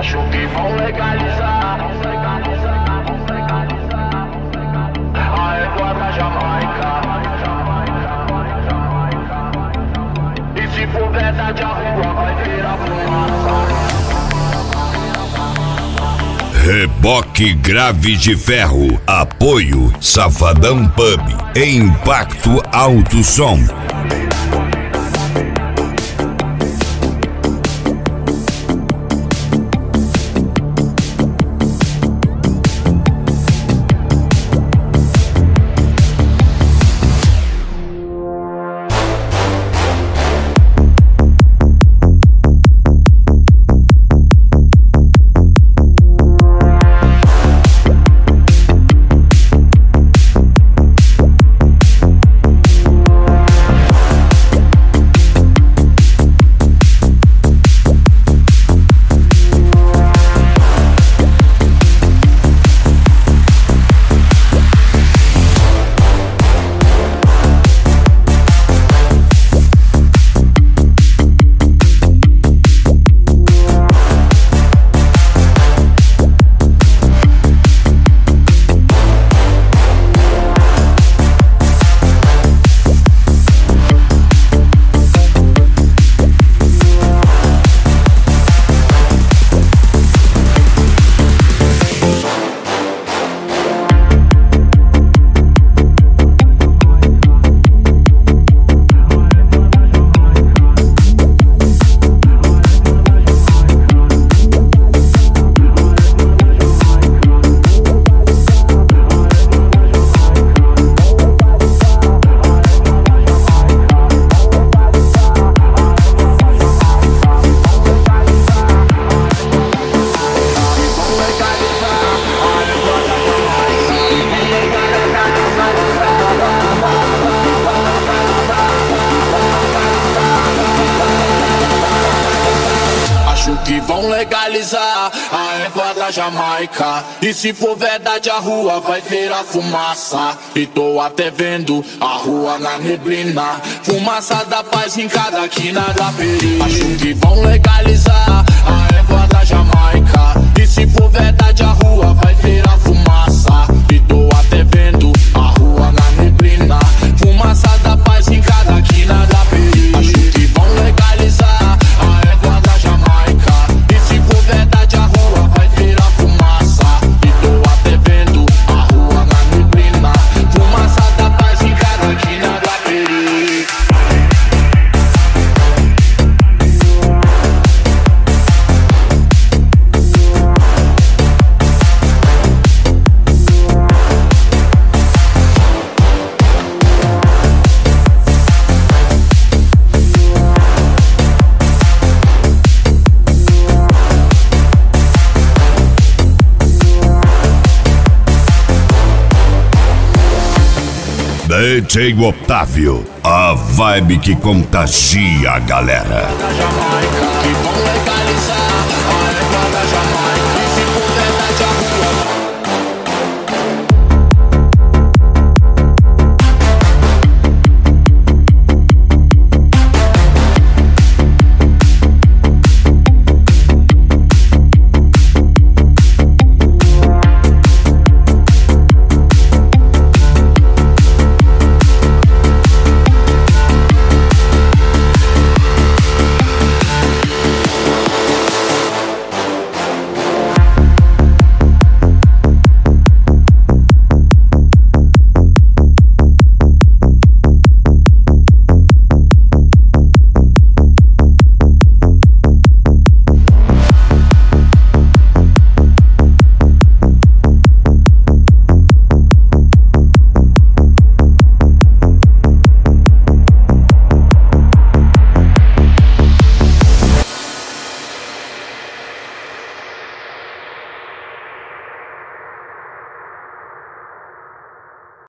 Acho que vão legalizar a égua da Jamaica. E se for verdade a rua vai virar fumaça. Reboque Grave de Ferro. Apoio Safadão Pub. Impacto Alto Som. Que vão legalizar a égua da Jamaica. E se for verdade a rua vai virar fumaça. E tô até vendo a rua na neblina, fumaça da paz em cada quina da periferia. Acho que vão legalizar a égua da Jamaica. E se for verdade a rua vai virar fumaça. E tô até vendo a rua na neblina, fumaça da paz em cada quina da periferia. Acho que vão legalizar a égua da Jamaica. Verdade a rua vai virar fumaça. E tô até vendo a rua na neblina, fumaça da paz em cada quina da periferia. DJ Otávio, a vibe que contagia a galera. Da Jamaica, que vão legalizar